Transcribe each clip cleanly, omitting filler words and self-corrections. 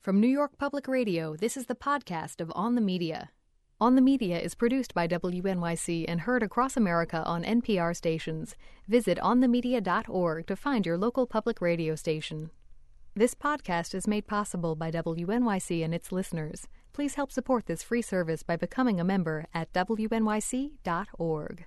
From New York Public Radio, this is the podcast of On the Media. On the Media is produced by WNYC and heard across America on NPR stations. Visit onthemedia.org to find your local public radio station. This podcast is made possible by WNYC and its listeners. Please help support this free service by becoming a member at WNYC.org.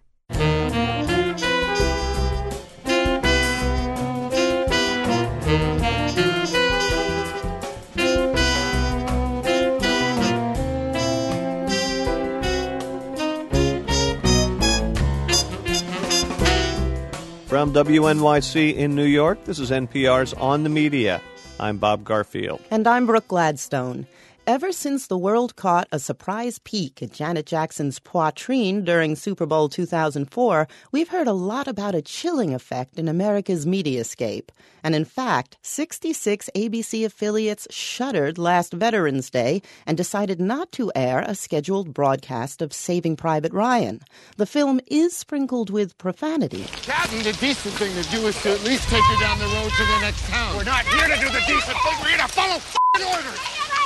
From WNYC in New York, this is NPR's On the Media. I'm Bob Garfield. And I'm Brooke Gladstone. Ever since the world caught a surprise peek at Janet Jackson's Poitrine during Super Bowl 2004, we've heard a lot about a chilling effect in America's mediascape. And in fact, 66 ABC affiliates shuttered last Veterans Day and decided not to air a scheduled broadcast of Saving Private Ryan. The film is sprinkled with profanity. Captain, the decent thing to do is to at least take you down the road to the next town. We're not here to do the decent thing. We're here to follow orders.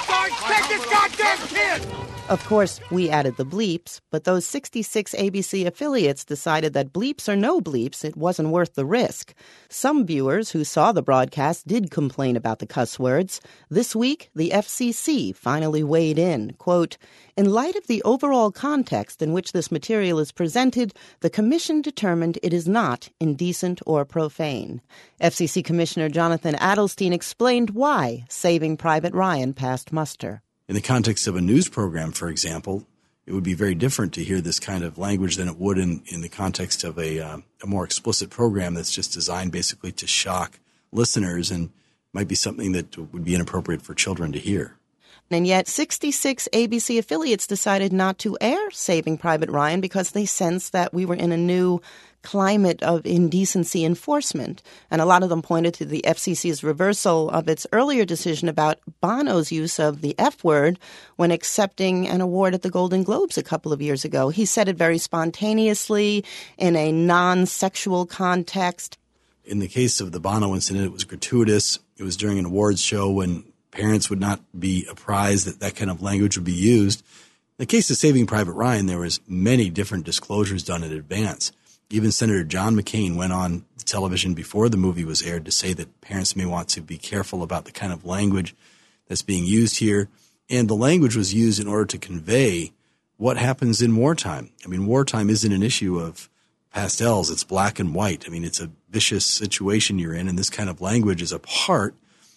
Take this goddamn kid! Of course, we added the bleeps, but those 66 ABC affiliates decided that bleeps or no bleeps, it wasn't worth the risk. Some viewers who saw the broadcast did complain about the cuss words. This week, the FCC finally weighed in. Quote, "In light of the overall context in which this material is presented, the Commission determined it is not indecent or profane." FCC Commissioner Jonathan Adelstein explained why Saving Private Ryan passed muster. In the context of a news program, for example, it would be very different to hear this kind of language than it would in the context of a more explicit program that's just designed basically to shock listeners and might be something that would be inappropriate for children to hear. And yet 66 ABC affiliates decided not to air Saving Private Ryan because they sensed that we were in a new climate of indecency enforcement. And a lot of them pointed to the FCC's reversal of its earlier decision about Bono's use of the F word when accepting an award at the Golden Globes a couple of years ago. He said it very spontaneously in a non-sexual context. In the case of the Bono incident, it was gratuitous. It was during an awards show when parents would not be apprised that that kind of language would be used. In the case of Saving Private Ryan, there was many different disclosures done in advance. Even Senator John McCain went on television before the movie was aired to say that parents may want to be careful about the kind of language that's being used here. And the language was used in order to convey what happens in wartime. I mean, wartime isn't an issue of pastels. It's black and white. I mean, it's a vicious situation you're in, and this kind of language is a part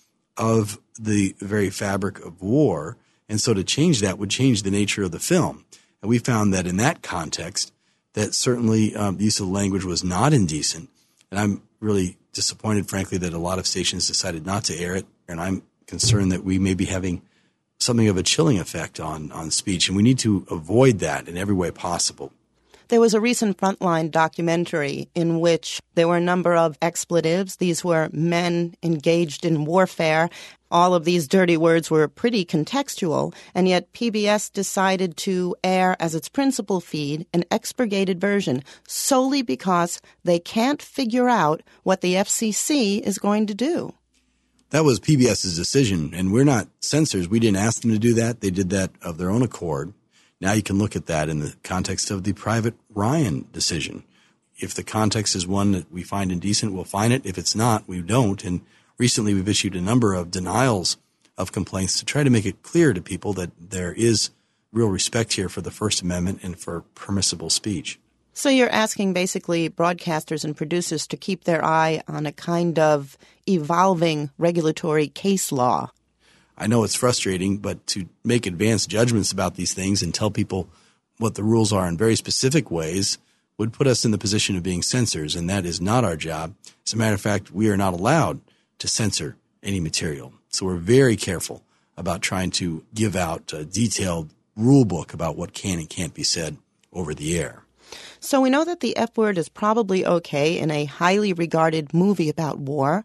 of the very fabric of war. And so to change that would change the nature of the film. And we found that in that context, that certainly the use of the language was not indecent. And I'm really disappointed, frankly, that a lot of stations decided not to air it. And I'm concerned that we may be having something of a chilling effect on speech. And we need to avoid that in every way possible. There was a recent Frontline documentary in which there were a number of expletives. These were men engaged in warfare. All of these dirty words were pretty contextual, and yet PBS decided to air as its principal feed an expurgated version solely because they can't figure out what the FCC is going to do. That was PBS's decision, and we're not censors. We didn't ask them to do that. They did that of their own accord. Now you can look at that in the context of the Private Ryan decision. If the context is one that we find indecent, we'll fine it. If it's not, we don't. And recently we've issued a number of denials of complaints to try to make it clear to people that there is real respect here for the First Amendment and for permissible speech. So you're asking basically broadcasters and producers to keep their eye on a kind of evolving regulatory case law. I know it's frustrating, but to make advanced judgments about these things and tell people what the rules are in very specific ways would put us in the position of being censors, and that is not our job. As a matter of fact, we are not allowed to censor any material. So we're very careful about trying to give out a detailed rule book about what can and can't be said over the air. So we know that the F word is probably okay in a highly regarded movie about war.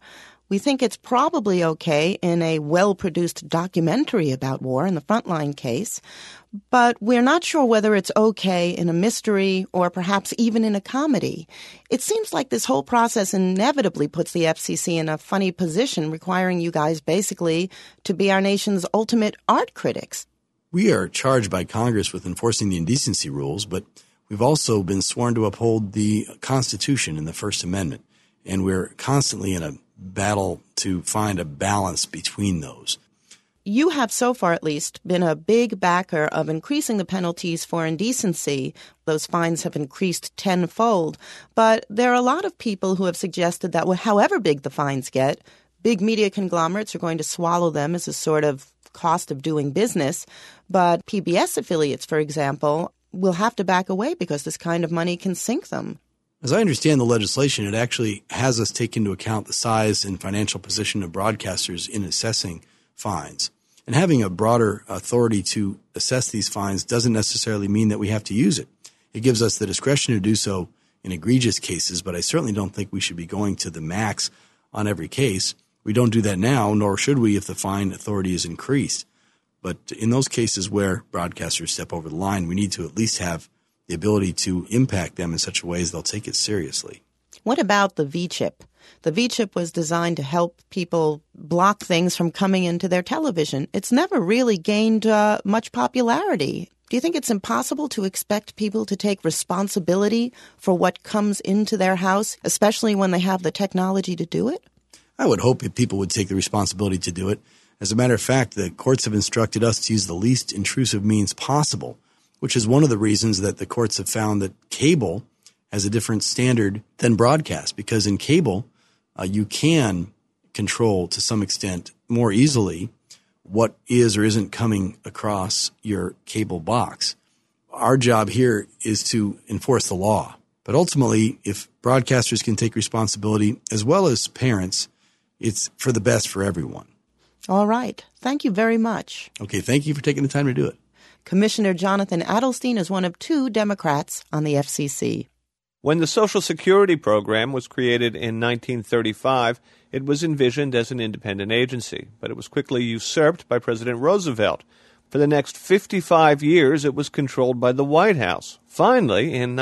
We think it's probably okay in a well-produced documentary about war in the Frontline case, but we're not sure whether it's okay in a mystery or perhaps even in a comedy. It seems like this whole process inevitably puts the FCC in a funny position, requiring you guys basically to be our nation's ultimate art critics. We are charged by Congress with enforcing the indecency rules, but we've also been sworn to uphold the Constitution and the First Amendment, and we're constantly in a battle to find a balance between those. You have so far, at least, been a big backer of increasing the penalties for indecency. Those fines have increased tenfold. But there are a lot of people who have suggested that however big the fines get, big media conglomerates are going to swallow them as a sort of cost of doing business. But PBS affiliates, for example, will have to back away because this kind of money can sink them. As I understand the legislation, it actually has us take into account the size and financial position of broadcasters in assessing fines. And having a broader authority to assess these fines doesn't necessarily mean that we have to use it. It gives us the discretion to do so in egregious cases, but I certainly don't think we should be going to the max on every case. We don't do that now, nor should we if the fine authority is increased. But in those cases where broadcasters step over the line, we need to at least have the ability to impact them in such a way as they'll take it seriously. What about the V-chip? The V-chip was designed to help people block things from coming into their television. It's never really gained much popularity. Do you think it's impossible to expect people to take responsibility for what comes into their house, especially when they have the technology to do it? I would hope that people would take the responsibility to do it. As a matter of fact, the courts have instructed us to use the least intrusive means possible, which is one of the reasons that the courts have found that cable has a different standard than broadcast, because in cable, you can control to some extent more easily what is or isn't coming across your cable box. Our job here is to enforce the law. But ultimately, if broadcasters can take responsibility as well as parents, it's for the best for everyone. All right. Thank you very much. Okay, thank you for taking the time to do it. Commissioner Jonathan Adelstein is one of 2 Democrats on the FCC. When the Social Security program was created in 1935, it was envisioned as an independent agency, but it was quickly usurped by President Roosevelt. For the next 55 years, it was controlled by the White House. Finally, in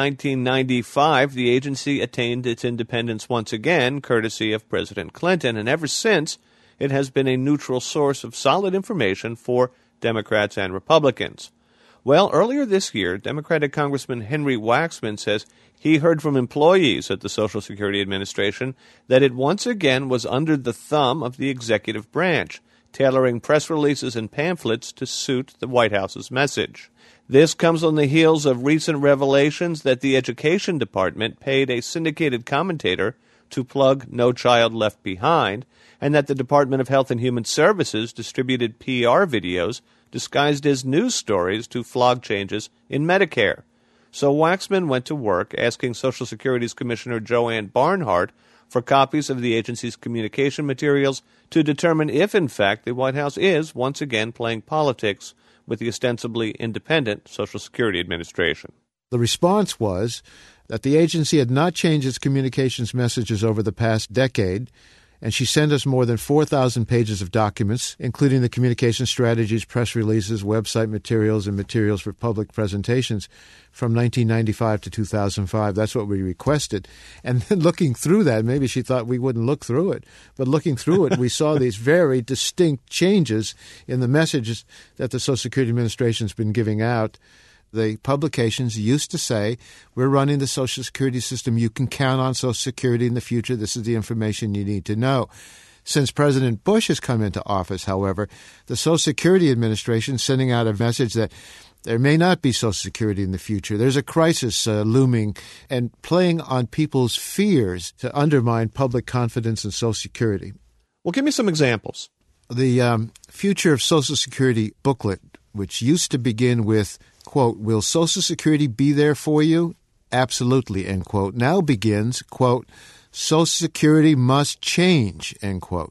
1995, the agency attained its independence once again, courtesy of President Clinton, and ever since, it has been a neutral source of solid information for Democrats and Republicans. Well, earlier this year, Democratic Congressman Henry Waxman says he heard from employees at the Social Security Administration that it once again was under the thumb of the executive branch, tailoring press releases and pamphlets to suit the White House's message. This comes on the heels of recent revelations that the Education Department paid a syndicated commentator to plug No Child Left Behind, and that the Department of Health and Human Services distributed PR videos disguised as news stories to flog changes in Medicare. So Waxman went to work asking Social Security's Commissioner Joanne Barnhart for copies of the agency's communication materials to determine if, in fact, the White House is once again playing politics with the ostensibly independent Social Security Administration. The response was that the agency had not changed its communications messages over the past decade, and she sent us more than 4,000 pages of documents, including the communication strategies, press releases, website materials, and materials for public presentations from 1995 to 2005. That's what we requested. And then looking through that, maybe she thought we wouldn't look through it, but looking through it, we saw these very distinct changes in the messages that the Social Security Administration has been giving out. The publications used to say, we're running the Social Security system. You can count on Social Security in the future. This is the information you need to know. Since President Bush has come into office, however, the Social Security Administration is sending out a message that there may not be Social Security in the future. There's a crisis looming and playing on people's fears to undermine public confidence in Social Security. Well, give me some examples. The Future of Social Security booklet, which used to begin with, quote, will Social Security be there for you? Absolutely, end quote. Now begins, quote, Social Security must change, end quote.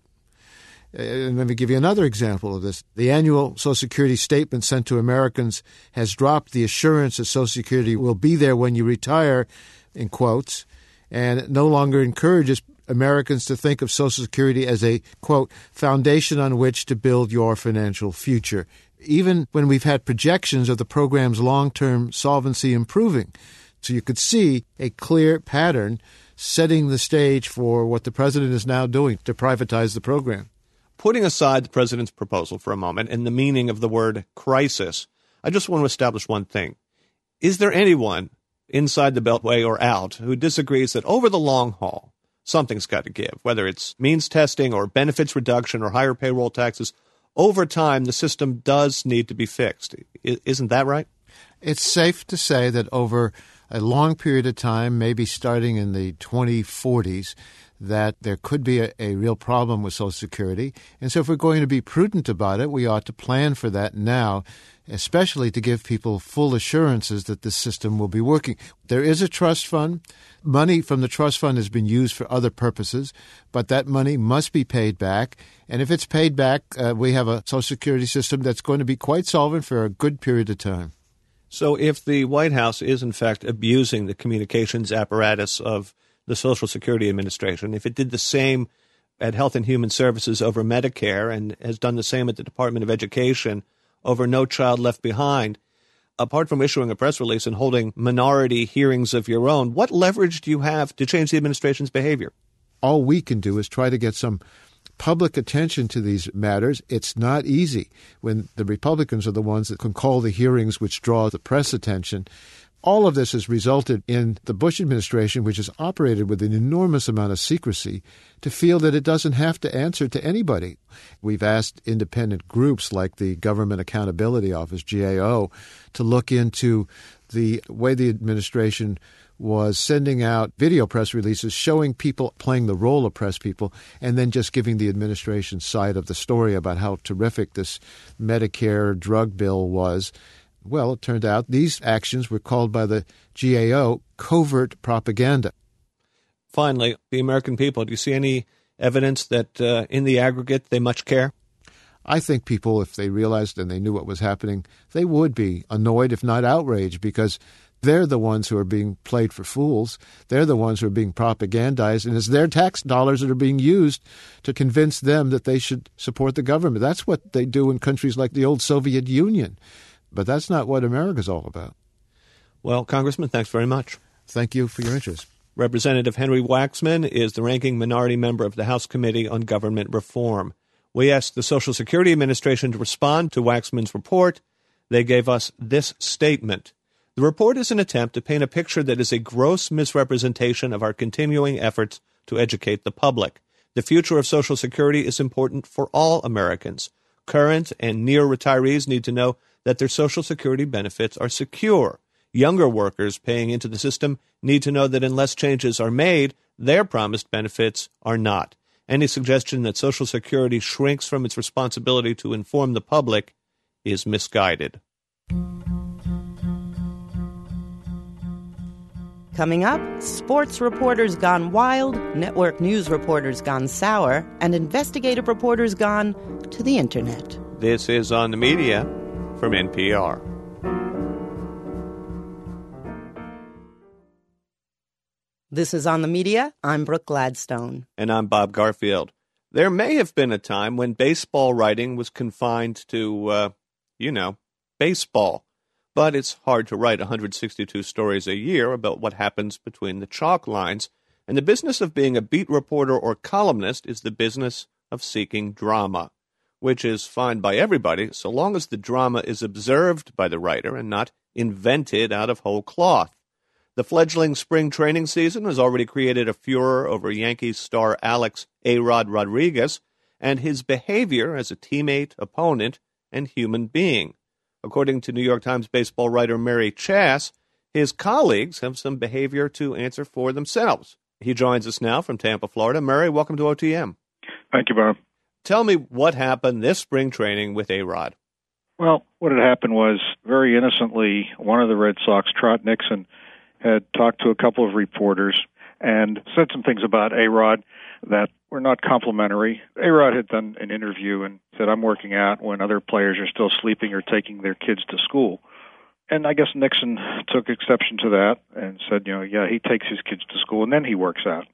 And let me give you another example of this. The annual Social Security statement sent to Americans has dropped the assurance that Social Security will be there when you retire, in quotes, and it no longer encourages Americans to think of Social Security as a, quote, foundation on which to build your financial future, even when we've had projections of the program's long-term solvency improving. So you could see a clear pattern setting the stage for what the president is now doing to privatize the program. Putting aside the president's proposal for a moment and the meaning of the word crisis, I just want to establish one thing. Is there anyone inside the Beltway or out who disagrees that over the long haul, something's got to give, whether it's means testing or benefits reduction or higher payroll taxes? Over time, the system does need to be fixed. Isn't that right? It's safe to say that over a long period of time, maybe starting in the 2040s, that there could be a real problem with Social Security. And so if we're going to be prudent about it, we ought to plan for that now, especially to give people full assurances that this system will be working. There is a trust fund. Money from the trust fund has been used for other purposes, but that money must be paid back. And if it's paid back, we have a Social Security system that's going to be quite solvent for a good period of time. So if the White House is, in fact, abusing the communications apparatus of the Social Security Administration, if it did the same at Health and Human Services over Medicare and has done the same at the Department of Education over No Child Left Behind, apart from issuing a press release and holding minority hearings of your own, what leverage do you have to change the administration's behavior? All we can do is try to get some public attention to these matters. It's not easy when the Republicans are the ones that can call the hearings which draw the press attention. All of this has resulted in the Bush administration, which has operated with an enormous amount of secrecy, to feel that it doesn't have to answer to anybody. We've asked independent groups like the Government Accountability Office, GAO, to look into the way the administration was sending out video press releases showing people playing the role of press people and then just giving the administration's side of the story about how terrific this Medicare drug bill was. Well, it turned out these actions were called by the GAO covert propaganda. Finally, the American people, do you see any evidence that in the aggregate they much care? I think people, if they realized and they knew what was happening, they would be annoyed, if not outraged, because they're the ones who are being played for fools. They're the ones who are being propagandized, and it's their tax dollars that are being used to convince them that they should support the government. That's what they do in countries like the old Soviet Union. But that's not what America's all about. Well, Congressman, thanks very much. Thank you for your interest. Representative Henry Waxman is the ranking minority member of the House Committee on Government Reform. We asked the Social Security Administration to respond to Waxman's report. They gave us this statement. The report is an attempt to paint a picture that is a gross misrepresentation of our continuing efforts to educate the public. The future of Social Security is important for all Americans. Current and near retirees need to know that their Social Security benefits are secure. Younger workers paying into the system need to know that unless changes are made, their promised benefits are not. Any suggestion that Social Security shrinks from its responsibility to inform the public is misguided. Coming up, sports reporters gone wild, network news reporters gone sour, and investigative reporters gone to the internet. This is On the Media from NPR. This is On the Media. I'm Brooke Gladstone. And I'm Bob Garfield. There may have been a time when baseball writing was confined to, baseball. But it's hard to write 162 stories a year about what happens between the chalk lines. And the business of being a beat reporter or columnist is the business of seeking drama, which is fine by everybody so long as the drama is observed by the writer and not invented out of whole cloth. The fledgling spring training season has already created a furor over Yankees star Alex A-Rod Rodriguez and his behavior as a teammate, opponent, and human being. According to New York Times baseball writer Mary Chass, his colleagues have some behavior to answer for themselves. He joins us now from Tampa, Florida. Mary, welcome to OTM. Thank you, Bob. Tell me what happened this spring training with A-Rod. Well, what had happened was, very innocently, one of the Red Sox, Trot Nixon, had talked to a couple of reporters and said some things about A-Rod that were not complimentary. A-Rod had done an interview and said, I'm working out when other players are still sleeping or taking their kids to school. And I guess Nixon took exception to that and said, he takes his kids to school and then he works out.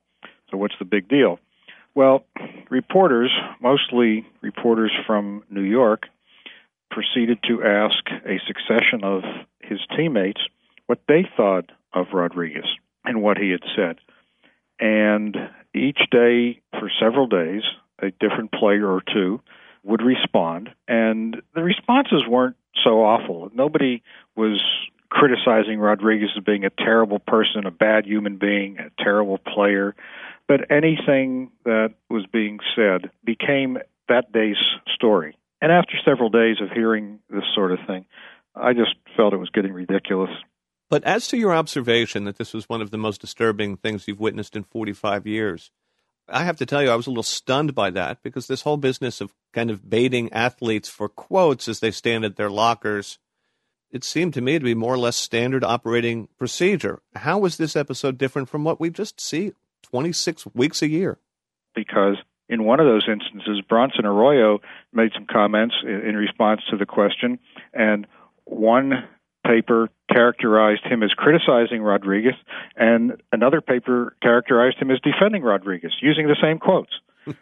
So what's the big deal? Well, reporters, mostly reporters from New York, proceeded to ask a succession of his teammates what they thought of Rodriguez and what he had said. And each day, for several days, a different player or two would respond. And the responses weren't so awful. Nobody was criticizing Rodriguez as being a terrible person, a bad human being, a terrible player. But anything that was being said became that day's story. And after several days of hearing this sort of thing, I just felt it was getting ridiculous. But as to your observation that this was one of the most disturbing things you've witnessed in 45 years, I have to tell you I was a little stunned by that, because this whole business of kind of baiting athletes for quotes as they stand at their lockers, it seemed to me to be more or less standard operating procedure. How was this episode different from what we just see 26 weeks a year? Because in one of those instances, Bronson Arroyo made some comments in response to the question, and one paper characterized him as criticizing Rodriguez, and another paper characterized him as defending Rodriguez, using the same quotes.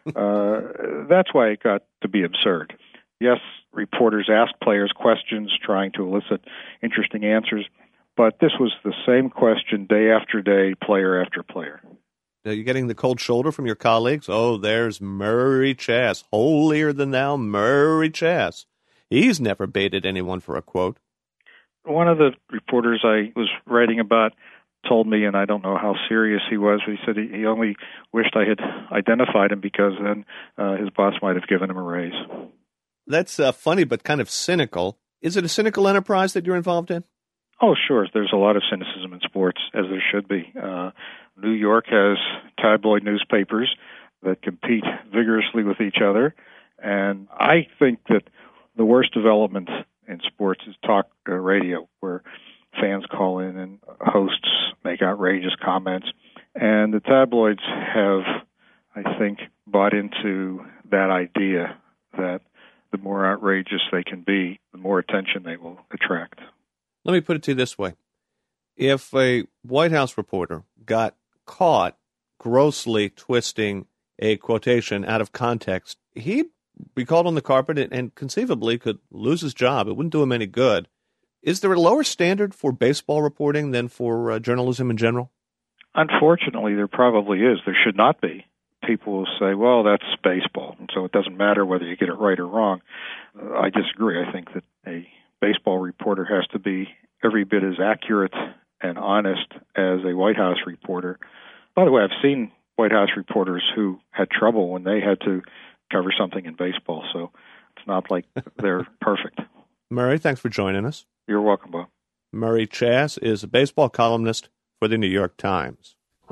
That's why it got to be absurd. Yes, reporters asked players questions trying to elicit interesting answers, but this was the same question day after day, player after player. Are you getting the cold shoulder from your colleagues? Oh, there's Murray Chass, holier than thou Murray Chass. He's never baited anyone for a quote. One of the reporters I was writing about told me, and I don't know how serious he was, but he said he only wished I had identified him because then his boss might have given him a raise. That's funny but kind of cynical. Is it a cynical enterprise that you're involved in? Oh, sure. There's a lot of cynicism in sports, as there should be. New York has tabloid newspapers that compete vigorously with each other, and I think that the worst development in sports is talk radio, where fans call in and hosts make outrageous comments. And the tabloids have, I think, bought into that idea that the more outrageous they can be, the more attention they will attract. Let me put it to you this way. If a White House reporter got caught grossly twisting a quotation out of context, he'd be called on the carpet and conceivably could lose his job. It wouldn't do him any good. Is there a lower standard for baseball reporting than for journalism in general? Unfortunately, there probably is. There should not be. People will say, well, that's baseball, and so it doesn't matter whether you get it right or wrong. I disagree. I think that a baseball reporter has to be every bit as accurate and honest as a White House reporter. By the way, I've seen White House reporters who had trouble when they had to cover something in baseball, so it's not like they're perfect. Murray, thanks for joining us. You're welcome, Bob. Murray Chass is a baseball columnist for the New York Times.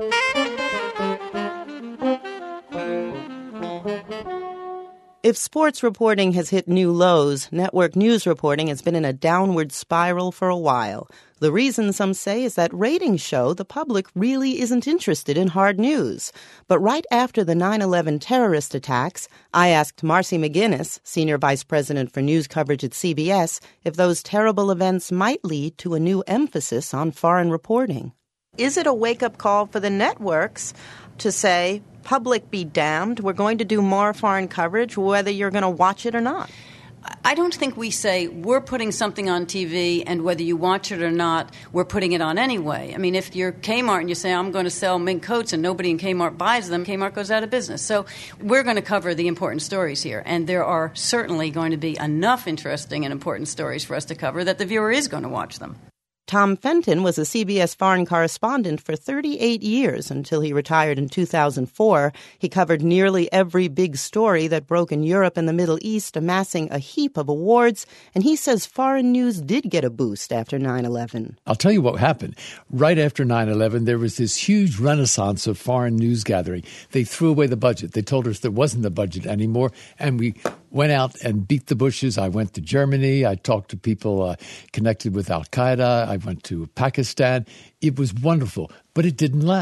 If sports reporting has hit new lows, network news reporting has been in a downward spiral for a while. The reason, some say, is that ratings show the public really isn't interested in hard news. But right after the 9/11 terrorist attacks, I asked Marcy McGinnis, Senior Vice President for News Coverage at CBS, if those terrible events might lead to a new emphasis on foreign reporting. Is it a wake-up call for the networks to say, public be damned, we're going to do more foreign coverage whether you're going to watch it or not? I don't think we say we're putting something on TV and whether you watch it or not, we're putting it on anyway. I mean, if you're Kmart and you say, I'm going to sell mink coats and nobody in Kmart buys them, Kmart goes out of business. So we're going to cover the important stories here. And there are certainly going to be enough interesting and important stories for us to cover that the viewer is going to watch them. Tom Fenton was a CBS foreign correspondent for 38 years until he retired in 2004. He covered nearly every big story that broke in Europe and the Middle East, amassing a heap of awards, and he says foreign news did get a boost after 9/11. I'll tell you what happened. Right after 9/11, there was this huge renaissance of foreign news gathering. They threw away the budget. They told us there wasn't a budget anymore, and we went out and beat the bushes. I went to Germany. I talked to people connected with Al-Qaeda. I went to Pakistan. It was wonderful, but it didn't last.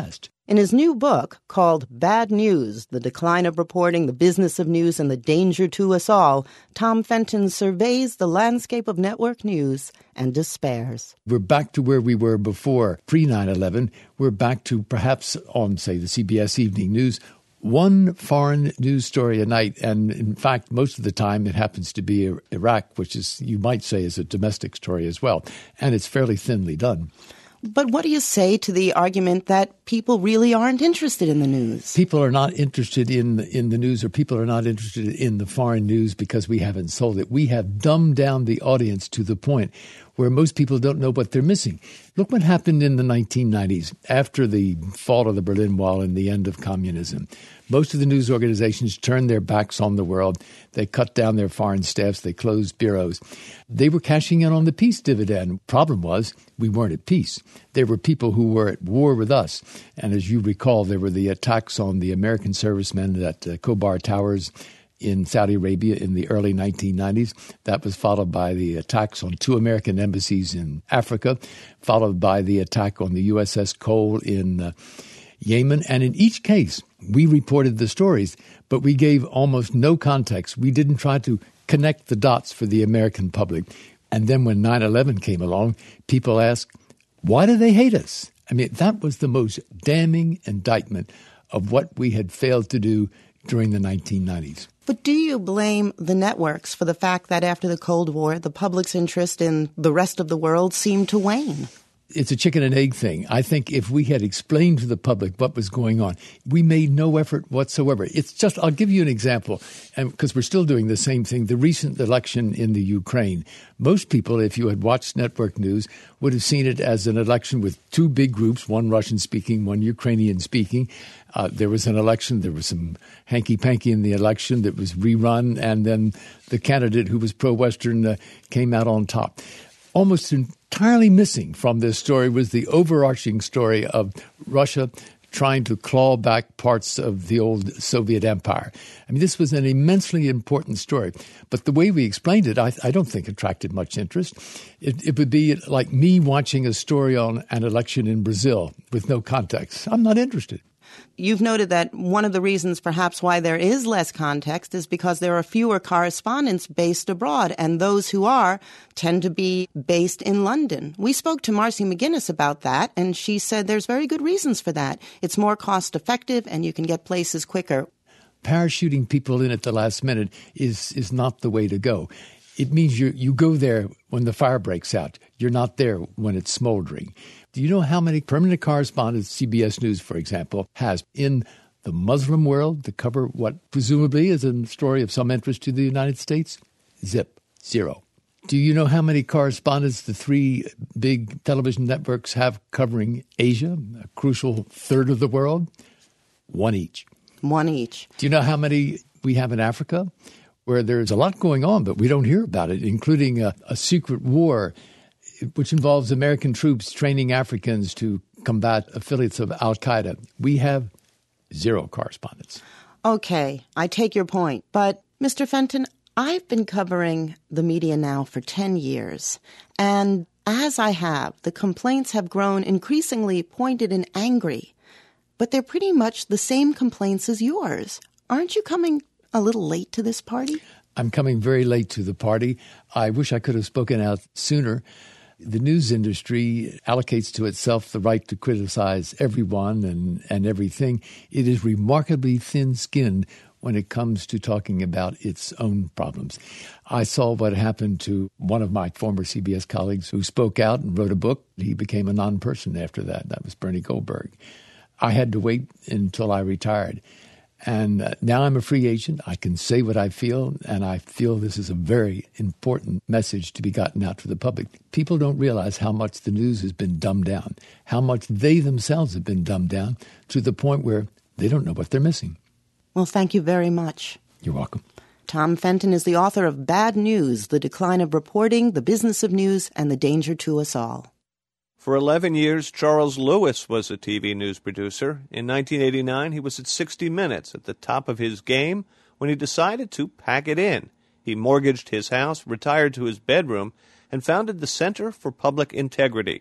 In his new book, called Bad News, The Decline of Reporting, the Business of News, and the Danger to Us All, Tom Fenton surveys the landscape of network news and despairs. We're back to where we were before, pre-9/11. We're back to perhaps on, say, the CBS Evening News, one foreign news story a night. And in fact, most of the time it happens to be Iraq, which is, you might say, is a domestic story as well. And it's fairly thinly done. But what do you say to the argument that people really aren't interested in the news? People are not interested in the news, or people are not interested in the foreign news because we haven't sold it. We have dumbed down the audience to the point where most people don't know what they're missing. Look what happened in the 1990s after the fall of the Berlin Wall and the end of communism. Most of the news organizations turned their backs on the world. They cut down their foreign staffs. They closed bureaus. They were cashing in on the peace dividend. Problem was, we weren't at peace. There were people who were at war with us. And as you recall, there were the attacks on the American servicemen at Khobar Towers in Saudi Arabia in the early 1990s. That was followed by the attacks on 2 American embassies in Africa, followed by the attack on the USS Cole in Yemen. And in each case, we reported the stories, but we gave almost no context. We didn't try to connect the dots for the American public. And then when 9/11 came along, people asked, why do they hate us? I mean, that was the most damning indictment of what we had failed to do during the 1990s. But do you blame the networks for the fact that after the Cold War, the public's interest in the rest of the world seemed to wane? It's a chicken and egg thing. I think if we had explained to the public what was going on, we made no effort whatsoever. It's just, I'll give you an example, and because we're still doing the same thing, the recent election in the Ukraine. Most people, if you had watched network news, would have seen it as an election with 2 big groups, one Russian-speaking, one Ukrainian-speaking. There was an election, there was some hanky-panky in the election that was rerun, and then the candidate who was pro-Western came out on top. Almost entirely missing from this story was the overarching story of Russia trying to claw back parts of the old Soviet empire. I mean, this was an immensely important story. But the way we explained it, I don't think attracted much interest. It would be like me watching a story on an election in Brazil with no context. I'm not interested. You've noted that one of the reasons perhaps why there is less context is because there are fewer correspondents based abroad, and those who are tend to be based in London. We spoke to Marcy McGuinness about that, and she said there's very good reasons for that. It's more cost effective, and you can get places quicker. Parachuting people in at the last minute is not the way to go. It means you go there when the fire breaks out. You're not there when it's smoldering. Do you know how many permanent correspondents CBS News, for example, has in the Muslim world to cover what presumably is a story of some interest to the United States? Zip. 0. Do you know how many correspondents the 3 big television networks have covering Asia, a crucial third of the world? 1 each. 1 each. Do you know how many we have in Africa, where there's a lot going on, but we don't hear about it, including a secret war which involves American troops training Africans to combat affiliates of al-Qaeda? We have 0 correspondents. Okay, I take your point. But, Mr. Fenton, I've been covering the media now for 10 years. And as I have, the complaints have grown increasingly pointed and angry. But they're pretty much the same complaints as yours. Aren't you coming a little late to this party? I'm coming very late to the party. I wish I could have spoken out sooner. The news industry allocates to itself the right to criticize everyone and everything. It is remarkably thin-skinned when it comes to talking about its own problems. I saw what happened to one of my former CBS colleagues who spoke out and wrote a book. He became a non-person after that. That was Bernie Goldberg. I had to wait until I retired. And now I'm a free agent. I can say what I feel, and I feel this is a very important message to be gotten out to the public. People don't realize how much the news has been dumbed down, how much they themselves have been dumbed down to the point where they don't know what they're missing. Well, thank you very much. You're welcome. Tom Fenton is the author of Bad News, The Decline of Reporting, The Business of News, and the Danger to Us All. For 11 years, Charles Lewis was a TV news producer. In 1989, he was at 60 Minutes, at the top of his game, when he decided to pack it in. He mortgaged his house, retired to his bedroom, and founded the Center for Public Integrity.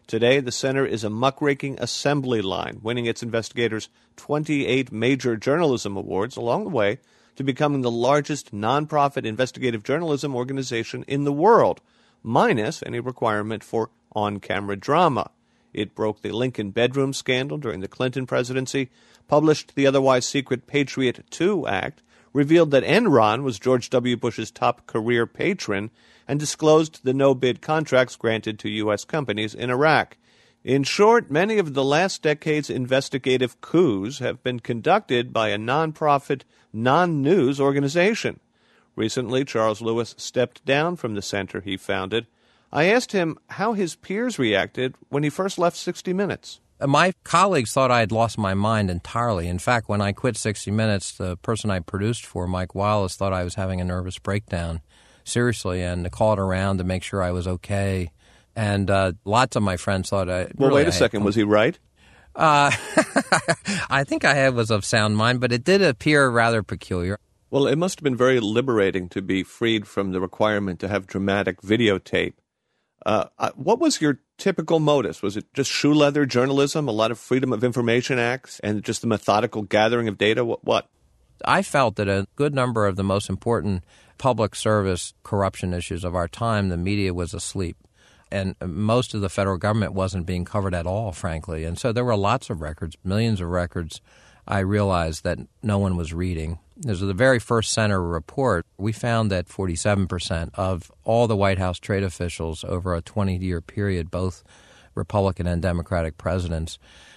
Today, the center is a muckraking assembly line, winning its investigators 28 major journalism awards along the way to becoming the largest nonprofit investigative journalism organization in the world, minus any requirement for on-camera drama. It broke the Lincoln bedroom scandal during the Clinton presidency, published the otherwise secret Patriot 2 Act, revealed that Enron was George W. Bush's top career patron, and disclosed the no-bid contracts granted to U.S. companies in Iraq. In short, many of the last decade's investigative coups have been conducted by a nonprofit, non-news organization. Recently, Charles Lewis stepped down from the center he founded. I asked him how his peers reacted when he first left 60 Minutes. My colleagues thought I had lost my mind entirely. In fact, when I quit 60 Minutes, the person I produced for, Mike Wallace, thought I was having a nervous breakdown, seriously, and called around to make sure I was okay. And lots of my friends thought I... Well, wait a second. Was he right? I think I was of sound mind, but it did appear rather peculiar. Well, it must have been very liberating to be freed from the requirement to have dramatic videotape. What was your typical modus? Was it just shoe leather journalism, a lot of Freedom of Information Acts, and just the methodical gathering of data? What? I felt that a good number of the most important public service corruption issues of our time, the media was asleep. And most of the federal government wasn't being covered at all, frankly. And so there were lots of records, millions of records, I realized that no one was reading. This was the very first center report. We found that 47% of all the White House trade officials over a 20-year period, both Republican and Democratic presidents,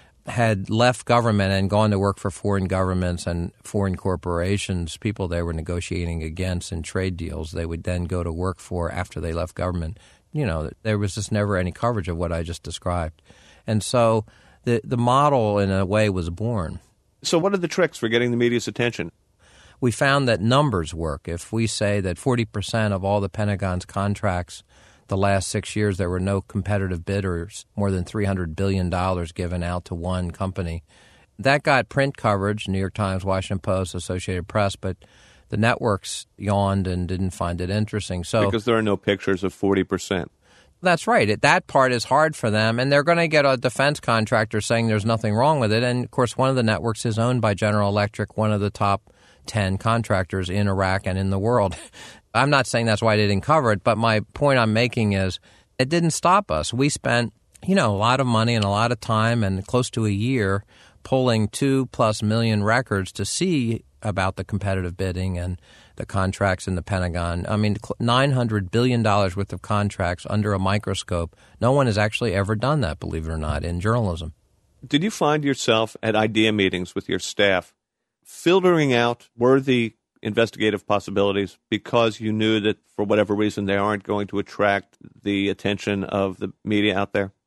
had left government and gone to work for foreign governments and foreign corporations, people they were negotiating against in trade deals they would then go to work for after they left government. You know, there was just never any coverage of what I just described. And so the model, in a way, was born. So what are the tricks for getting the media's attention? We found that numbers work. If we say that 40% of all the Pentagon's contracts the last 6 years, there were no competitive bidders, more than $300 billion given out to one company. That got print coverage, New York Times, Washington Post, Associated Press, but the networks yawned and didn't find it interesting. So because there are no pictures of 40%. That's right. That part is hard for them, and they're going to get a defense contractor saying there's nothing wrong with it. And, of course, one of the networks is owned by General Electric, one of the top 10 contractors in Iraq and in the world. I'm not saying that's why they didn't cover it, but my point I'm making is it didn't stop us. We spent, a lot of money and a lot of time and close to a year pulling 2+ million records to see about the competitive bidding and the contracts in the Pentagon. I mean, $900 billion worth of contracts under a microscope. No one has actually ever done that, believe it or not, in journalism. Did you find yourself at idea meetings with your staff filtering out worthy investigative possibilities because you knew that for whatever reason they aren't going to attract the attention of the media out there?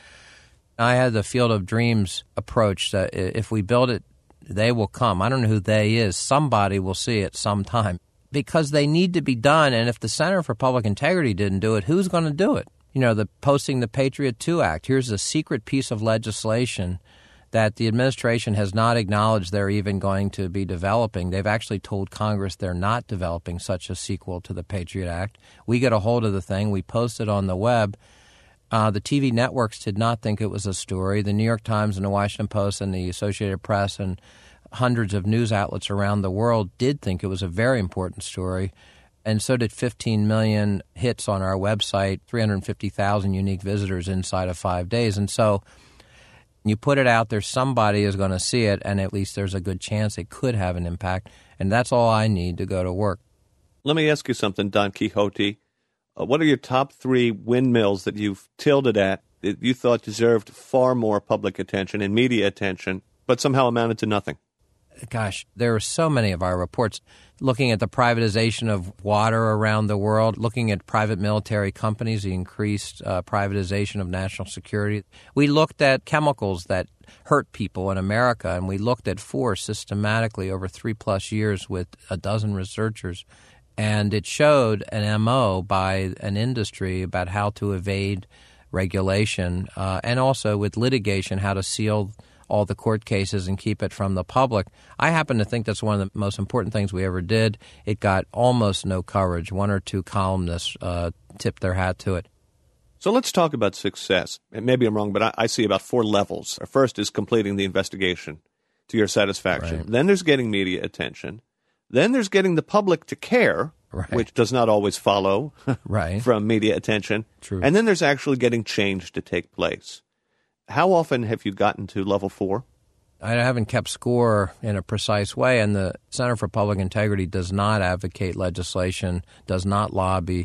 I had the Field of Dreams approach that if we build it, they will come. I don't know who they is. Somebody will see it sometime because they need to be done. And if the Center for Public Integrity didn't do it, who's going to do it? Posting the Patriot 2 Act. Here's a secret piece of legislation that the administration has not acknowledged they're even going to be developing. They've actually told Congress they're not developing such a sequel to the Patriot Act. We get a hold of the thing. We post it on the web. The TV networks did not think it was a story. The New York Times and the Washington Post and the Associated Press and hundreds of news outlets around the world did think it was a very important story. And so did 15 million hits on our website, 350,000 unique visitors inside of 5 days. And so you put it out there, somebody is going to see it, and at least there's a good chance it could have an impact. And that's all I need to go to work. Let me ask you something, Don Quixote. What are your top 3 windmills that you've tilted at that you thought deserved far more public attention and media attention, but somehow amounted to nothing? Gosh, there are so many of our reports looking at the privatization of water around the world, looking at private military companies, the increased privatization of national security. We looked at chemicals that hurt people in America, and we looked at 4 systematically over 3+ years with a dozen researchers. And it showed an MO by an industry about how to evade regulation and also with litigation, how to seal all the court cases and keep it from the public. I happen to think that's one of the most important things we ever did. It got almost no coverage. 1 or 2 columnists tipped their hat to it. So let's talk about success. And maybe I'm wrong, but I see about 4 levels. First is completing the investigation to your satisfaction. Right. Then there's getting media attention. Then there's getting the public to care, Right. which does not always follow Right. from media attention. True. And then there's actually getting change to take place. How often have you gotten to level 4? I haven't kept score in a precise way, and the Center for Public Integrity does not advocate legislation, does not lobby.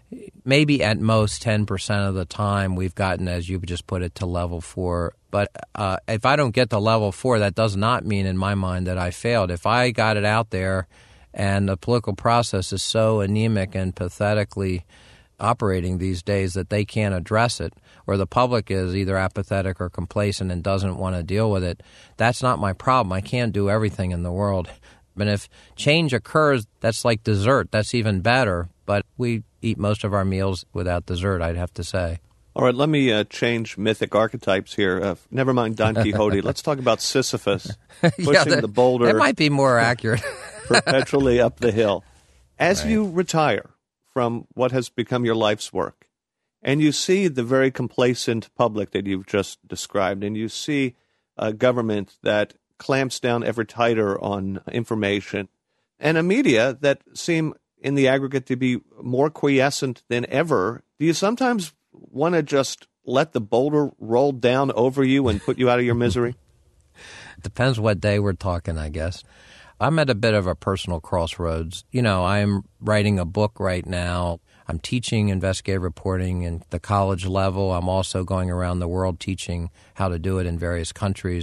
Maybe at most 10% of the time we've gotten, as you just put it, to level 4. But if I don't get to level 4, that does not mean in my mind that I failed. If I got it out there and the political process is so anemic and pathetically operating these days that they can't address it, or the public is either apathetic or complacent and doesn't want to deal with it, that's not my problem. I can't do everything in the world. And if change occurs, that's like dessert. That's even better. But we eat most of our meals without dessert, I'd have to say. All right, let me change mythic archetypes here. Never mind Don Quixote. Let's talk about Sisyphus pushing the boulder. That might be more accurate. perpetually up the hill. As Right. you retire from what has become your life's work, and you see the very complacent public that you've just described, and you see a government that clamps down ever tighter on information, and a media that seem in the aggregate to be more quiescent than ever, do you sometimes want to just let the boulder roll down over you and put you out of your misery? Depends what day we're talking, I guess. I'm at a bit of a personal crossroads. You know, I'm writing a book right now. I'm teaching investigative reporting in the college level. I'm also going around the world teaching how to do it in various countries.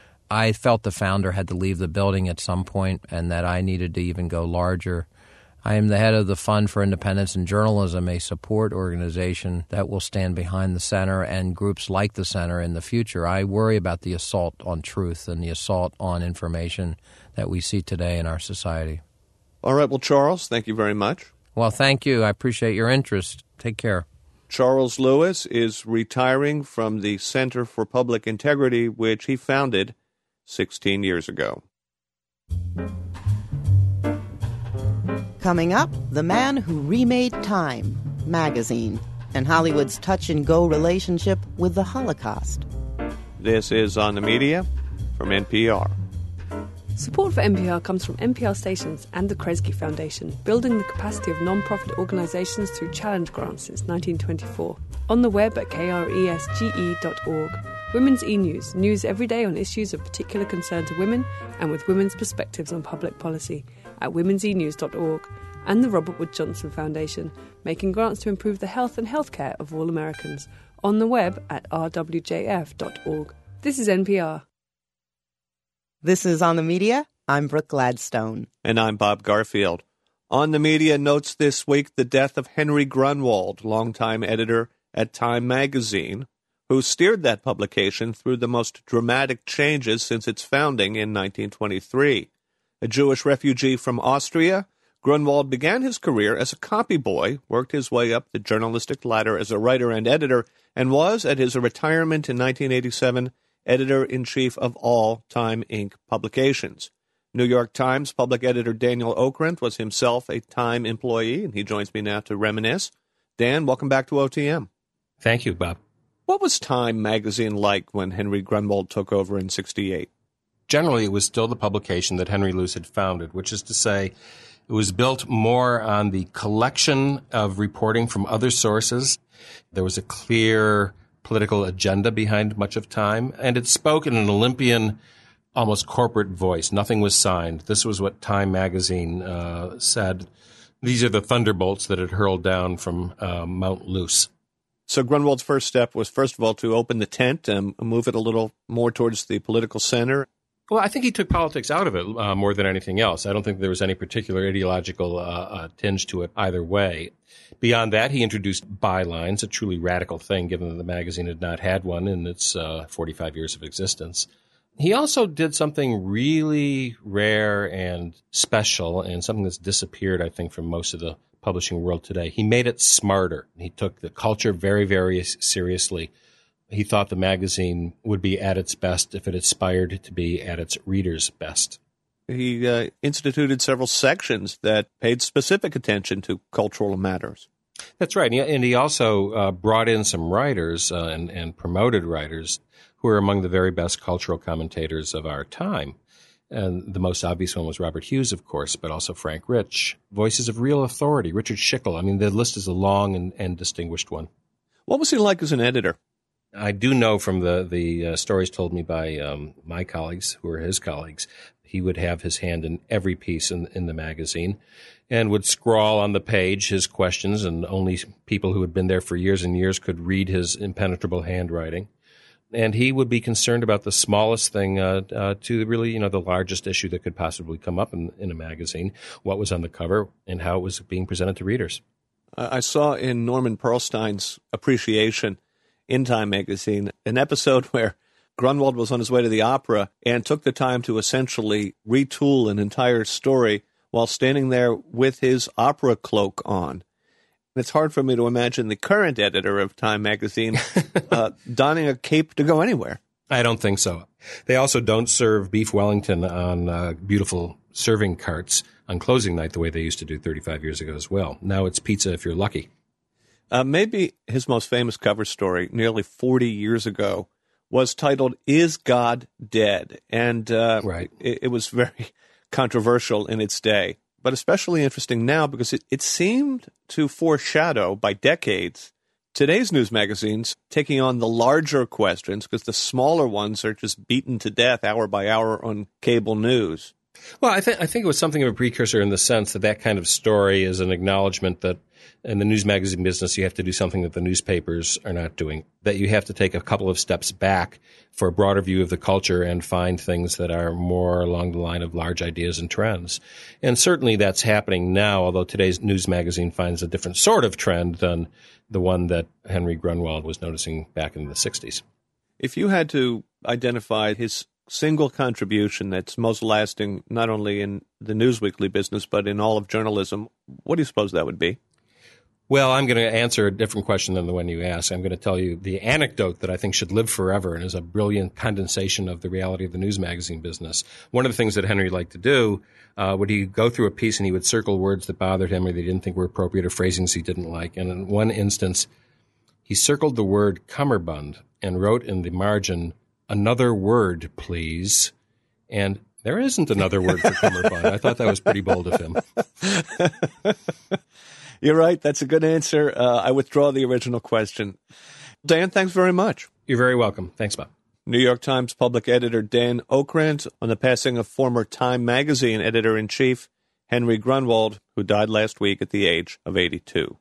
I felt the founder had to leave the building at some point and that I needed to even go larger. I am the head of the Fund for Independence in Journalism, a support organization that will stand behind the center and groups like the center in the future. I worry about the assault on truth and the assault on information that we see today in our society. All right, well, Charles, thank you very much. Well, thank you. I appreciate your interest. Take care. Charles Lewis is retiring from the Center for Public Integrity, which he founded 16 years ago. Coming up, the man who remade Time magazine and Hollywood's touch-and-go relationship with the Holocaust. This is On the Media from NPR. Support for NPR comes from NPR stations and the Kresge Foundation, building the capacity of non-profit organizations through challenge grants since 1924. On the web at kresge.org. Women's e-News, news every day on issues of particular concern to women and with women's perspectives on public policy at women'senews.org. And the Robert Wood Johnson Foundation, making grants to improve the health and healthcare of all Americans. On the web at rwjf.org. This is NPR. This is On the Media. I'm Brooke Gladstone. And I'm Bob Garfield. On the Media notes this week the death of Henry Grunwald, longtime editor at Time magazine, who steered that publication through the most dramatic changes since its founding in 1923. A Jewish refugee from Austria, Grunwald began his career as a copy boy, worked his way up the journalistic ladder as a writer and editor, and was, at his retirement in 1987, editor-in-chief of all Time Inc. publications. New York Times public editor Daniel Okrent was himself a Time employee, and he joins me now to reminisce. Dan, welcome back to OTM. Thank you, Bob. What was Time magazine like when Henry Grunwald took over in 1968? Generally, it was still the publication that Henry Luce had founded, which is to say it was built more on the collection of reporting from other sources. There was a clear political agenda behind much of Time, and it spoke in an Olympian, almost corporate voice. Nothing was signed. This was what Time magazine said. These are the thunderbolts that had hurled down from Mount Luce. So Grunwald's first step was, first of all, to open the tent and move it a little more towards the political center. Well, I think he took politics out of it more than anything else. I don't think there was any particular ideological tinge to it either way. Beyond that, he introduced bylines, a truly radical thing, given that the magazine had not had one in its 45 years of existence. He also did something really rare and special, and something that's disappeared, I think, from most of the publishing world today. He made it smarter. He took the culture very, very seriously. He thought the magazine would be at its best if it aspired to be at its readers' best. He instituted several sections that paid specific attention to cultural matters. That's right. And he also brought in some writers and promoted writers who are among the very best cultural commentators of our time. And the most obvious one was Robert Hughes, of course, but also Frank Rich. Voices of real authority, Richard Schickel. I mean, the list is a long and distinguished one. What was he like as an editor? I do know from the stories told me by my colleagues, who are his colleagues, he would have his hand in every piece in the magazine and would scrawl on the page his questions, and only people who had been there for years and years could read his impenetrable handwriting. And he would be concerned about the smallest thing to really, the largest issue that could possibly come up in a magazine, what was on the cover and how it was being presented to readers. I saw in Norman Pearlstein's Appreciation in Time magazine an episode where Grunwald was on his way to the opera and took the time to essentially retool an entire story while standing there with his opera cloak on. It's hard for me to imagine the current editor of Time magazine donning a cape to go anywhere. I don't think so. They also don't serve beef Wellington on beautiful serving carts on closing night the way they used to do 35 years ago as well. Now it's pizza if you're lucky. Maybe his most famous cover story, nearly 40 years ago, was titled, Is God Dead? And right. It was very controversial in its day, but especially interesting now because it seemed to foreshadow by decades today's news magazines taking on the larger questions because the smaller ones are just beaten to death hour by hour on cable news. Well, I think it was something of a precursor in the sense that kind of story is an acknowledgement that in the news magazine business, you have to do something that the newspapers are not doing, that you have to take a couple of steps back for a broader view of the culture and find things that are more along the line of large ideas and trends. And certainly that's happening now, although today's news magazine finds a different sort of trend than the one that Henry Grunwald was noticing back in the 60s. If you had to identify his single contribution that's most lasting, not only in the Newsweekly business, but in all of journalism, what do you suppose that would be? Well, I'm going to answer a different question than the one you asked. I'm going to tell you the anecdote that I think should live forever and is a brilliant condensation of the reality of the news magazine business. One of the things that Henry liked to do would he go through a piece and he would circle words that bothered him or that he didn't think were appropriate or phrasings he didn't like. And in one instance, he circled the word cummerbund and wrote in the margin, "Another word, please." And there isn't another word for cummerbund. I thought that was pretty bold of him. You're right. That's a good answer. I withdraw the original question. Dan, thanks very much. You're very welcome. Thanks, Bob. New York Times public editor Dan Okrent on the passing of former Time magazine editor-in-chief Henry Grunwald, who died last week at the age of 82.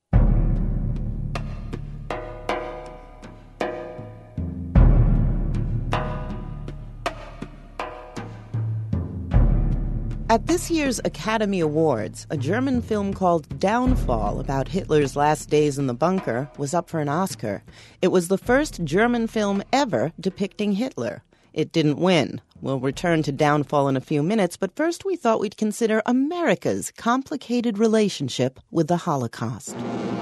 At this year's Academy Awards, a German film called Downfall about Hitler's last days in the bunker was up for an Oscar. It was the first German film ever depicting Hitler. It didn't win. We'll return to Downfall in a few minutes, but first we thought we'd consider America's complicated relationship with the Holocaust.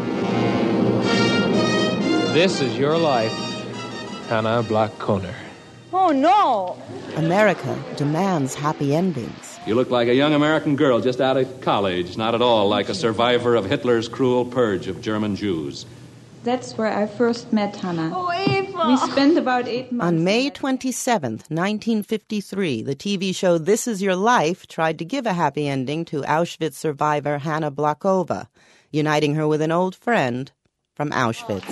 This is your life, Hannah Black-Conner. Oh, no! America demands happy endings. You look like a young American girl just out of college, not at all like a survivor of Hitler's cruel purge of German Jews. That's where I first met Hannah. Oh, Eva! We spent about 8 months. On May 27th, 1953, the TV show This Is Your Life tried to give a happy ending to Auschwitz survivor Hannah Blakova, uniting her with an old friend from Auschwitz.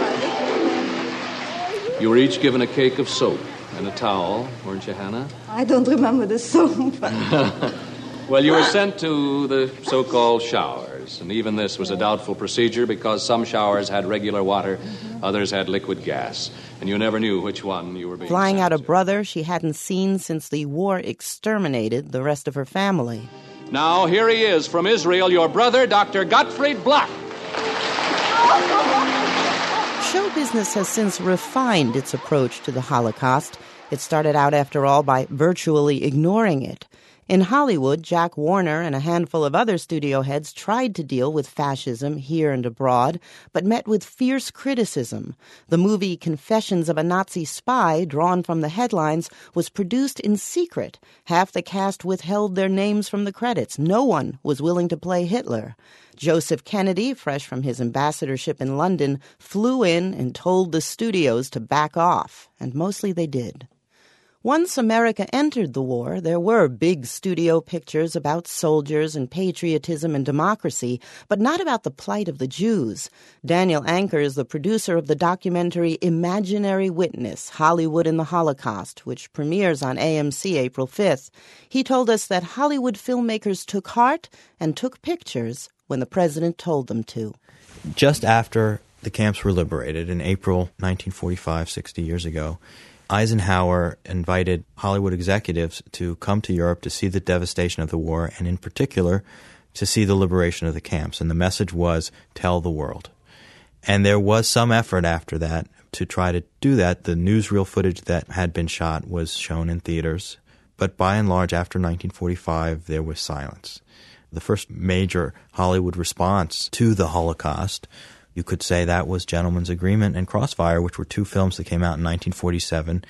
You were each given a cake of soap and a towel, weren't you, Hannah? I don't remember the soap. Well, you were sent to the so-called showers, and even this was a doubtful procedure because some showers had regular water, others had liquid gas, and you never knew which one you were being Flying sent out a to. brother she hadn't seen since the war exterminated the rest of her family. Now, here he is from Israel, your brother, Dr. Gottfried Bloch. Show business has since refined its approach to the Holocaust. It started out, after all, by virtually ignoring it. In Hollywood, Jack Warner and a handful of other studio heads tried to deal with fascism here and abroad, but met with fierce criticism. The movie Confessions of a Nazi Spy, drawn from the headlines, was produced in secret. Half the cast withheld their names from the credits. No one was willing to play Hitler. Joseph Kennedy, fresh from his ambassadorship in London, flew in and told the studios to back off, and mostly they did. Once America entered the war, there were big studio pictures about soldiers and patriotism and democracy, but not about the plight of the Jews. Daniel Anker is the producer of the documentary Imaginary Witness, Hollywood in the Holocaust, which premieres on AMC April 5th. He told us that Hollywood filmmakers took heart and took pictures when the president told them to. Just after the camps were liberated in April 1945, 60 years ago, Eisenhower invited Hollywood executives to come to Europe to see the devastation of the war, and in particular, to see the liberation of the camps. And the message was, tell the world. And there was some effort after that to try to do that. The newsreel footage that had been shot was shown in theaters. But by and large, after 1945, there was silence. The first major Hollywood response to the Holocaust, you could say that was Gentleman's Agreement and Crossfire, which were two films that came out in 1947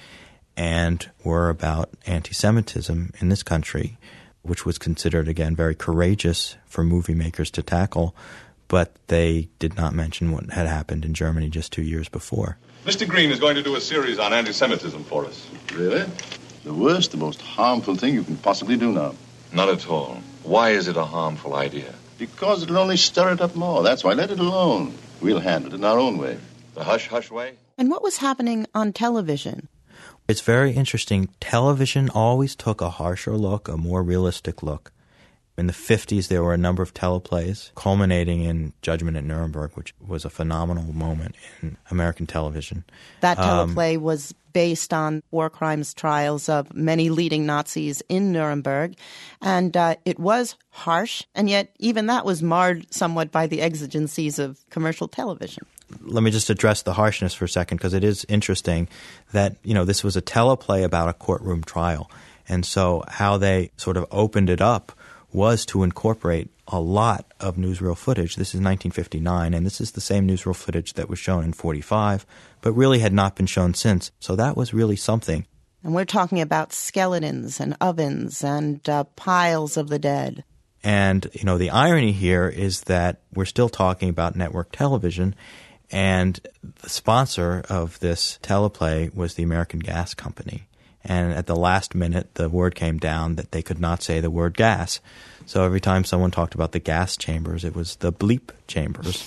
and were about anti-Semitism in this country, which was considered, again, very courageous for movie makers to tackle, but they did not mention what had happened in Germany just 2 years before. Mr. Green is going to do a series on anti-Semitism for us. Really? The worst, the most harmful thing you can possibly do now. Not at all. Why is it a harmful idea? Because it'll only stir it up more. That's why. Let it alone. We'll handle it in our own way. The hush-hush way? And what was happening on television? It's very interesting. Television always took a harsher look, a more realistic look. In the 50s, there were a number of teleplays, culminating in Judgment at Nuremberg, which was a phenomenal moment in American television. That teleplay was based on war crimes trials of many leading Nazis in Nuremberg. And it was harsh, and yet even that was marred somewhat by the exigencies of commercial television. Let me just address the harshness for a second, because it is interesting that, this was a teleplay about a courtroom trial. And so how they sort of opened it up was to incorporate a lot of newsreel footage. This is 1959, and this is the same newsreel footage that was shown in 45, but really had not been shown since. So that was really something. And we're talking about skeletons and ovens and piles of the dead. And, the irony here is that we're still talking about network television, and the sponsor of this teleplay was the American Gas Company. And at the last minute, the word came down that they could not say the word gas. So every time someone talked about the gas chambers, it was the bleep chambers.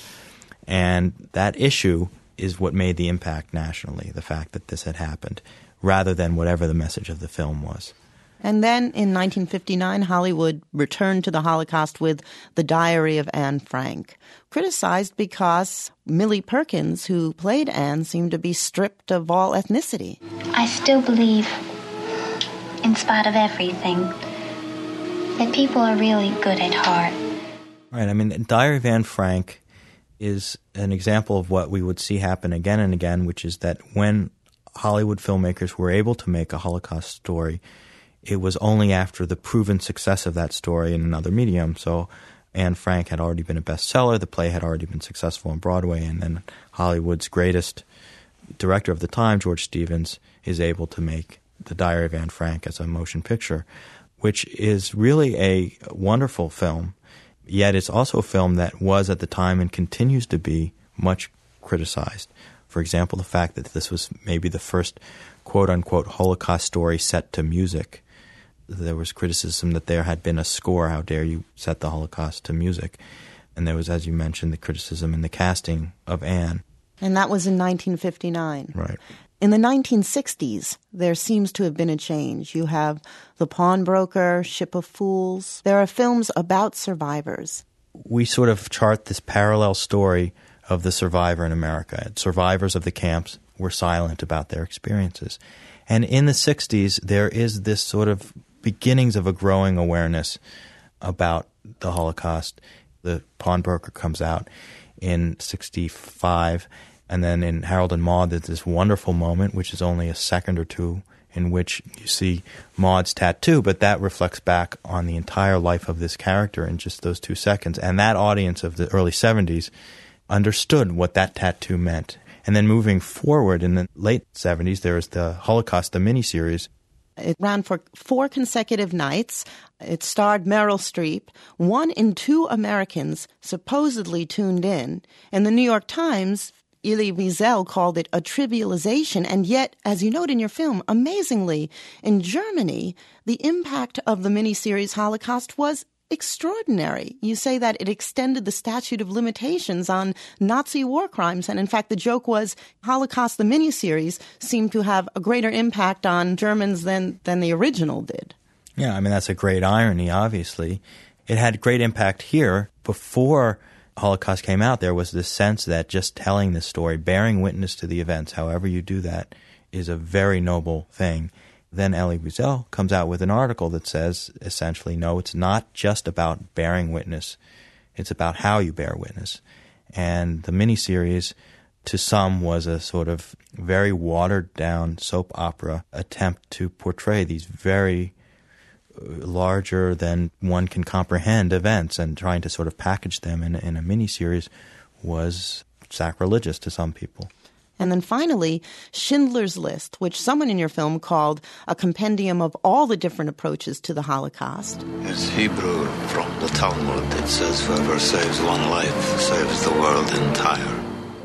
And that issue is what made the impact nationally, the fact that this had happened, rather than whatever the message of the film was. And then in 1959, Hollywood returned to the Holocaust with The Diary of Anne Frank, criticized because Millie Perkins, who played Anne, seemed to be stripped of all ethnicity. I still believe, in spite of everything, that people are really good at heart. Right. Diary of Anne Frank is an example of what we would see happen again and again, which is that when Hollywood filmmakers were able to make a Holocaust story, it was only after the proven success of that story in another medium. So Anne Frank had already been a bestseller, the play had already been successful on Broadway, and then Hollywood's greatest director of the time, George Stevens, is able to make The Diary of Anne Frank as a motion picture, which is really a wonderful film, yet it's also a film that was at the time and continues to be much criticized. For example, the fact that this was maybe the first quote-unquote Holocaust story set to music. There was criticism that there had been a score, how dare you set the Holocaust to music. And there was, as you mentioned, the criticism in the casting of Anne. And that was in 1959. Right. In the 1960s, there seems to have been a change. You have The Pawnbroker, Ship of Fools. There are films about survivors. We sort of chart this parallel story of the survivor in America. Survivors of the camps were silent about their experiences. And in the 60s, there is this sort of beginnings of a growing awareness about the Holocaust. The Pawnbroker comes out in 65, and then in Harold and Maude, there's this wonderful moment, which is only a second or two in which you see Maud's tattoo, but that reflects back on the entire life of this character in just those 2 seconds. And that audience of the early 70s understood what that tattoo meant. And then moving forward in the late 70s, there was the Holocaust, the miniseries. It ran for 4 consecutive nights. It starred Meryl Streep. 1 in 2 Americans supposedly tuned in. And the New York Times, Elie Wiesel, called it a trivialization. And yet, as you note in your film, amazingly, in Germany, the impact of the miniseries Holocaust was extraordinary. You say that it extended the statute of limitations on Nazi war crimes. And in fact, the joke was Holocaust, the miniseries, seemed to have a greater impact on Germans than the original did. Yeah, I mean, that's a great irony, obviously. It had great impact here. Before Holocaust came out, there was this sense that just telling the story, bearing witness to the events, however you do that, is a very noble thing. Then Elie Wiesel comes out with an article that says, essentially, no, it's not just about bearing witness. It's about how you bear witness. And the miniseries, to some, was a sort of very watered-down soap opera attempt to portray these very larger than one can comprehend events, and trying to sort of package them in a miniseries was sacrilegious to some people. And then finally, Schindler's List, which someone in your film called a compendium of all the different approaches to the Holocaust. It's Hebrew from the Talmud. It says, whoever saves one life saves the world entire.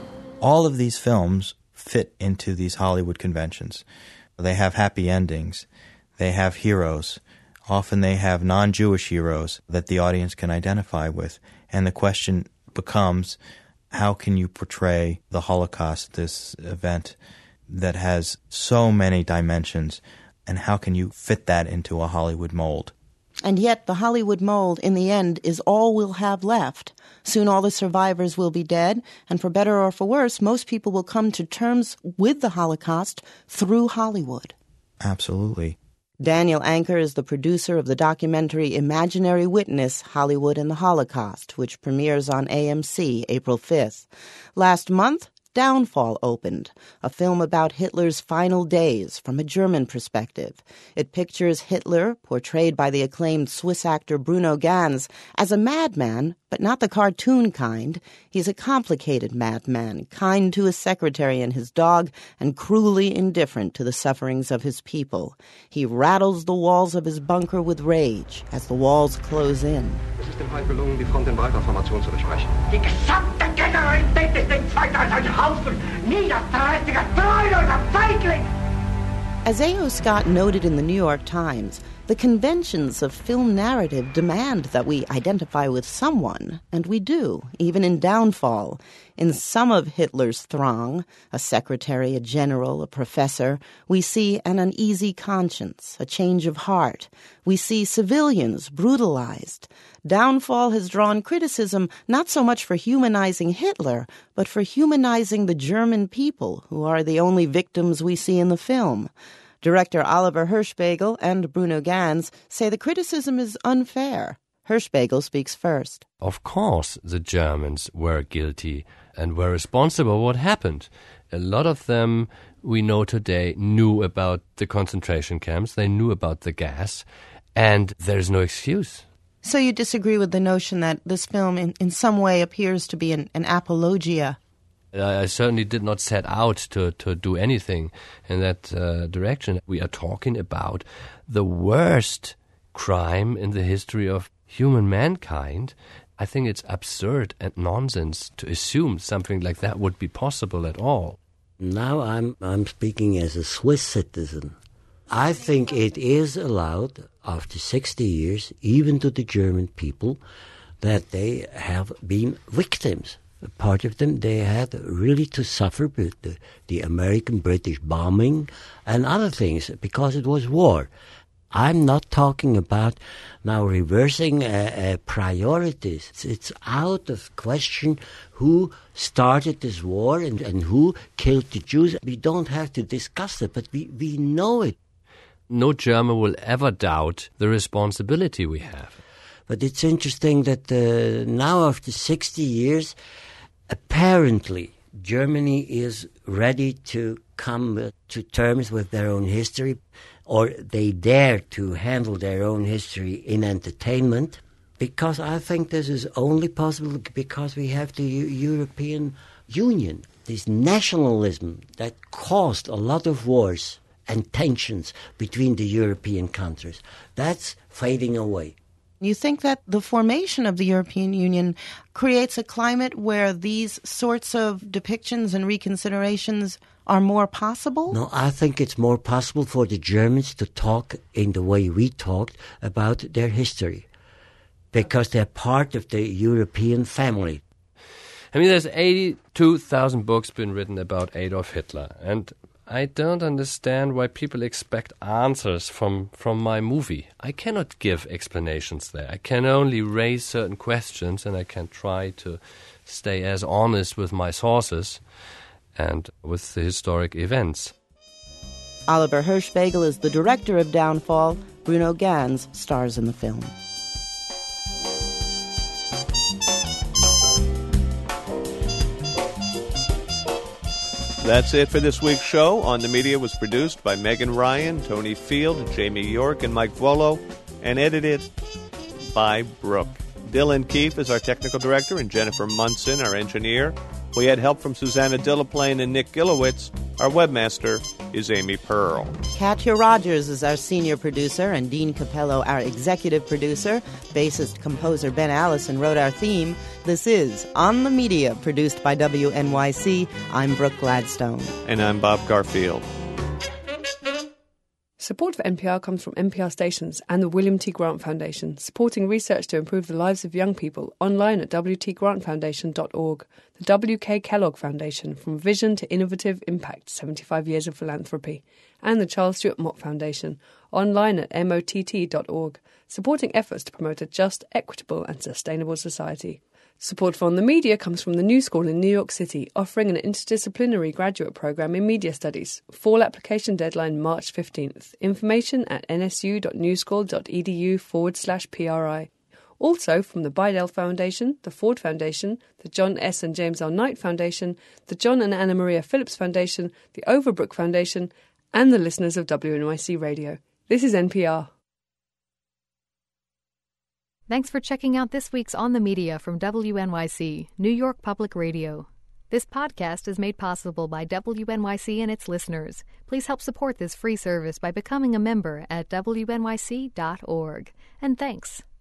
All of these films fit into these Hollywood conventions. They have happy endings. They have heroes. Often they have non-Jewish heroes that the audience can identify with. And the question becomes, how can you portray the Holocaust, this event that has so many dimensions, and how can you fit that into a Hollywood mold? And yet the Hollywood mold, in the end, is all we'll have left. Soon all the survivors will be dead, and for better or for worse, most people will come to terms with the Holocaust through Hollywood. Absolutely. Daniel Anker is the producer of the documentary Imaginary Witness, Hollywood and the Holocaust, which premieres on AMC April 5th. Last month, Downfall opened, a film about Hitler's final days from a German perspective. It pictures Hitler, portrayed by the acclaimed Swiss actor Bruno Ganz, as a madman, but not the cartoon kind. He's a complicated madman, kind to his secretary and his dog, and cruelly indifferent to the sufferings of his people. He rattles the walls of his bunker with rage as the walls close in. Es ist dem Feind gelungen, die Front in breiter Formation zu durchbrechen. Die gesamte Generalität ist den Feind als ein Haufen niederträchtiger, treuloser Feigling! As A.O. Scott noted in the New York Times, the conventions of film narrative demand that we identify with someone, and we do, even in Downfall. In some of Hitler's throng, a secretary, a general, a professor, we see an uneasy conscience, a change of heart. We see civilians brutalized. Downfall has drawn criticism not so much for humanizing Hitler, but for humanizing the German people, who are the only victims we see in the film. Director Oliver Hirschberg and Bruno Ganz say the criticism is unfair. Hirschberg speaks first. Of course the Germans were guilty and were responsible for what happened. A lot of them, we know today, knew about the concentration camps, they knew about the gas, and there's no excuse. So you disagree with the notion that this film in some way appears to be an apologia? I certainly did not set out to do anything in that direction. We are talking about the worst crime in the history of human mankind. I think it's absurd and nonsense to assume something like that would be possible at all. Now I'm speaking as a Swiss citizen. I think it is allowed, after 60 years, even to the German people, that they have been victims. Part of them, they had really to suffer with the American-British bombing and other things, because it was war. I'm not talking about now reversing priorities. It's out of question who started this war and who killed the Jews. We don't have to discuss it, but we know it. No German will ever doubt the responsibility we have. But it's interesting that now, after 60 years, apparently Germany is ready to come to terms with their own history, or they dare to handle their own history in entertainment, because I think this is only possible because we have the European Union, this nationalism that caused a lot of wars and tensions between the European countries. That's fading away. You think that the formation of the European Union creates a climate where these sorts of depictions and reconsiderations are more possible? No, I think it's more possible for the Germans to talk in the way we talked about their history, because they're part of the European family. I mean, there's 82,000 books been written about Adolf Hitler, and I don't understand why people expect answers from my movie. I cannot give explanations there. I can only raise certain questions, and I can try to stay as honest with my sources and with the historic events. Oliver Hirschberg is the director of Downfall. Bruno Ganz stars in the film. That's it for this week's show. On the Media was produced by Megan Ryan, Tony Field, Jamie York, and Mike Volo, and edited by Brooke. Dylan Keefe is our technical director, and Jennifer Munson, our engineer. We had help from Susanna Dillaplane and Nick Gilowitz. Our webmaster is Amy Pearl. Katya Rogers is our senior producer, and Dean Capello our executive producer. Bassist-composer Ben Allison wrote our theme. This is On the Media, produced by WNYC. I'm Brooke Gladstone. And I'm Bob Garfield. Support for NPR comes from NPR stations and the William T. Grant Foundation, supporting research to improve the lives of young people, online at wtgrantfoundation.org. The W.K. Kellogg Foundation, from vision to innovative impact, 75 years of philanthropy. And the Charles Stewart Mott Foundation, online at mott.org, supporting efforts to promote a just, equitable and sustainable society. Support for On the Media comes from the New School in New York City, offering an interdisciplinary graduate program in media studies. Fall application deadline March 15th. Information at nsu.newschool.edu/PRI. Also from the Bidell Foundation, the Ford Foundation, the John S. and James L. Knight Foundation, the John and Anna Maria Phillips Foundation, the Overbrook Foundation, and the listeners of WNYC Radio. This is NPR. Thanks for checking out this week's On the Media from WNYC, New York Public Radio. This podcast is made possible by WNYC and its listeners. Please help support this free service by becoming a member at WNYC.org. And thanks.